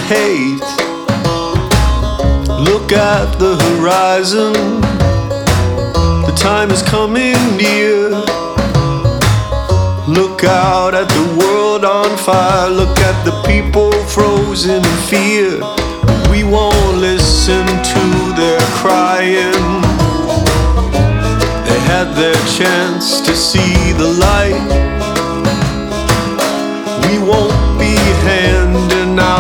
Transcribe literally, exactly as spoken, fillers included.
hate. Look at the horizon, the time is coming near. Look out at the world on fire, look at the people frozen in fear. We won't listen to their crying. They had their chance to see the light. We won't